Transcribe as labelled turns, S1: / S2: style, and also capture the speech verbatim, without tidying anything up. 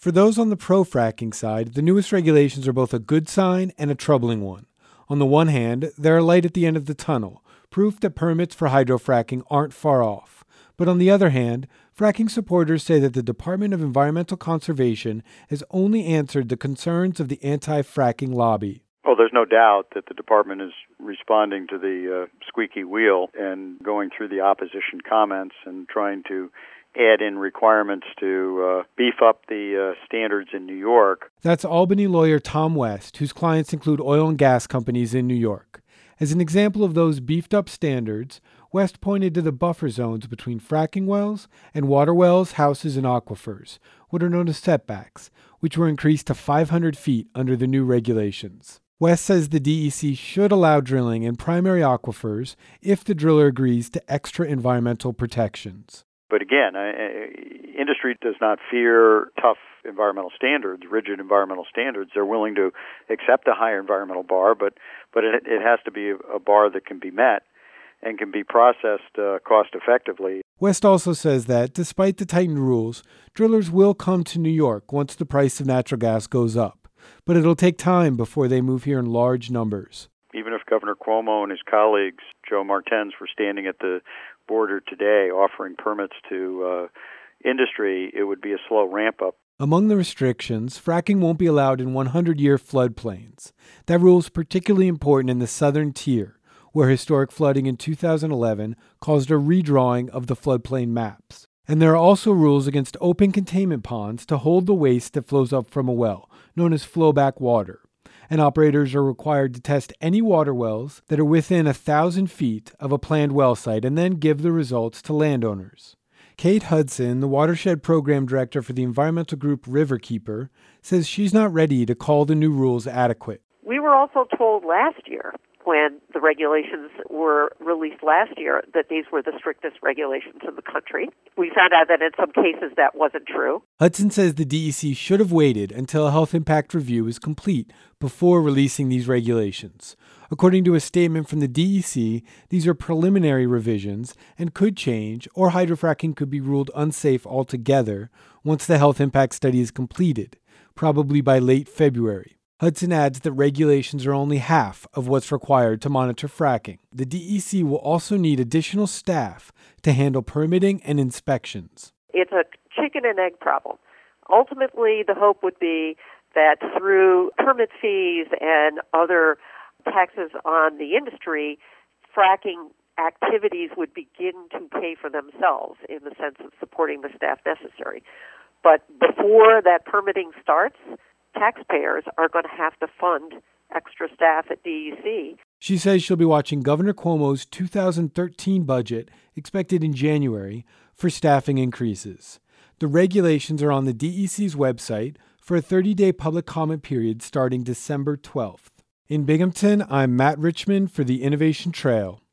S1: For those on the pro-fracking side, the newest regulations are both a good sign and a troubling one. On the one hand, they're a light at the end of the tunnel, proof that permits for hydrofracking aren't far off. But on the other hand, fracking supporters say that the Department of Environmental Conservation has only answered the concerns of the anti-fracking lobby.
S2: Well, there's no doubt that the department is responding to the uh, squeaky wheel and going through the opposition comments and trying to add in requirements to uh, beef up the uh, standards in New York.
S1: That's Albany lawyer Tom West, whose clients include oil and gas companies in New York. As an example of those beefed up standards, West pointed to the buffer zones between fracking wells and water wells, houses, and aquifers, what are known as setbacks, which were increased to five hundred feet under the new regulations. West says the D E C should allow drilling in primary aquifers if the driller agrees to extra environmental protections.
S2: But again, uh, industry does not fear tough environmental standards, rigid environmental standards. They're willing to accept a higher environmental bar, but, but it, it has to be a bar that can be met and can be processed uh, cost-effectively.
S1: West also says that, despite the tightened rules, drillers will come to New York once the price of natural gas goes up. But it'll take time before they move here in large numbers.
S2: Even if Governor Cuomo and his colleagues, Joe Martens, were standing at the border today offering permits to uh, industry, it would be a slow ramp-up.
S1: Among the restrictions, fracking won't be allowed in hundred-year floodplains. That rule is particularly important in the southern tier, where historic flooding in two thousand eleven caused a redrawing of the floodplain maps. And there are also rules against open containment ponds to hold the waste that flows up from a well, known as flowback water. And operators are required to test any water wells that are within a thousand feet of a planned well site and then give the results to landowners. Kate Hudson, the watershed program director for the environmental group Riverkeeper, says she's not ready to call the new rules adequate.
S3: We were also told last year, when the regulations were released last year, that these were the strictest regulations in the country. We found out that in some cases that wasn't true.
S1: Hudson says the D E C should have waited until a health impact review is complete before releasing these regulations. According to a statement from the D E C, these are preliminary revisions and could change, or hydrofracking could be ruled unsafe altogether once the health impact study is completed, probably by late February. Hudson adds that regulations are only half of what's required to monitor fracking. The D E C will also need additional staff to handle permitting and inspections.
S3: It's a chicken and egg problem. Ultimately, the hope would be that through permit fees and other taxes on the industry, fracking activities would begin to pay for themselves in the sense of supporting the staff necessary. But before that permitting starts, taxpayers are going to have to fund extra staff at D E C.
S1: She says she'll be watching Governor Cuomo's two thousand thirteen budget, expected in January, for staffing increases. The regulations are on the D E C's website for a thirty-day public comment period starting December twelfth. In Binghamton, I'm Matt Richmond for the Innovation Trail.